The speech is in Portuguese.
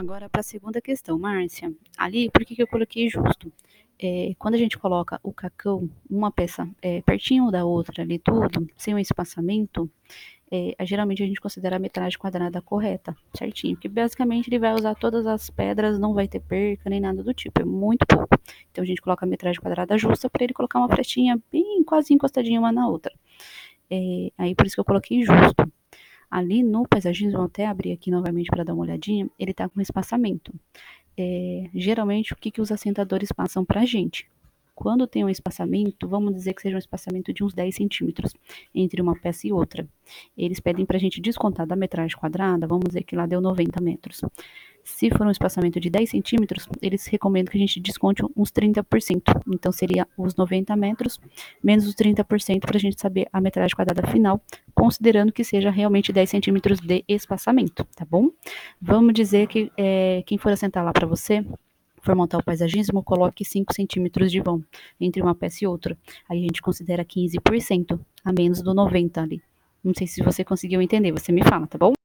Agora, para a segunda questão, Márcia, ali, por que eu coloquei justo? Quando a gente coloca o cacão, uma peça pertinho da outra ali, tudo, sem um espaçamento, geralmente a gente considera a metragem quadrada correta, certinho, que basicamente ele vai usar todas as pedras, não vai ter perca nem nada do tipo, é muito pouco. Então a gente coloca a metragem quadrada justa para ele colocar uma frestinha bem quase encostadinha uma na outra. Aí por isso que eu coloquei justo. Ali no paisagismo, vou até abrir aqui novamente para dar uma olhadinha, ele está com espaçamento. Geralmente, o que os assentadores passam para a gente? Quando tem um espaçamento, vamos dizer que seja um espaçamento de uns 10 centímetros entre uma peça e outra. Eles pedem para a gente descontar da metragem quadrada, vamos dizer que lá deu 90 metros. Se for um espaçamento de 10 centímetros, eles recomendam que a gente desconte uns 30%. Então, seria os 90 metros menos os 30% para a gente saber a metragem quadrada final, considerando que seja realmente 10 centímetros de espaçamento, tá bom? Vamos dizer que quem for assentar lá para você, for montar o paisagismo, coloque 5 centímetros de vão entre uma peça e outra. Aí a gente considera 15% a menos do 90 ali. Não sei se você conseguiu entender, você me fala, tá bom?